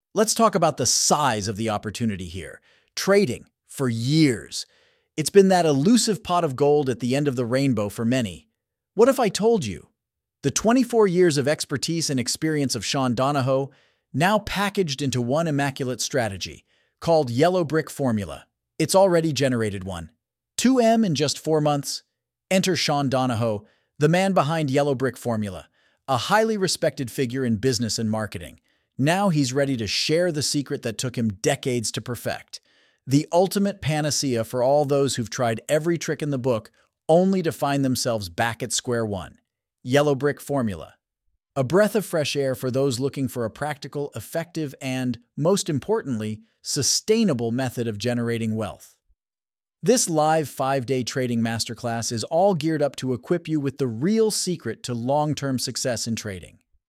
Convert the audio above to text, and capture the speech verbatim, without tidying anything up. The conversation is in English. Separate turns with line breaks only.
Let's talk about the size of the opportunity here. Trading, for years. It's been that elusive pot of gold at the end of the rainbow for many. What if I told you? The twenty-four years of expertise and experience of Sean Donahoe, now packaged into one immaculate strategy, called Yellow Brick Formula. It's already generated one. two M in just four months? Enter Sean Donahoe, the man behind Yellow Brick Formula, a highly respected figure in business and marketing. Now he's ready to share the secret that took him decades to perfect. The ultimate panacea for all those who've tried every trick in the book only to find themselves back at square one. Yellow Brick Formula. A breath of fresh air for those looking for a practical, effective, and, most importantly, sustainable method of generating wealth. This live five-day trading masterclass is all geared up to equip you with the real secret to long-term success in trading.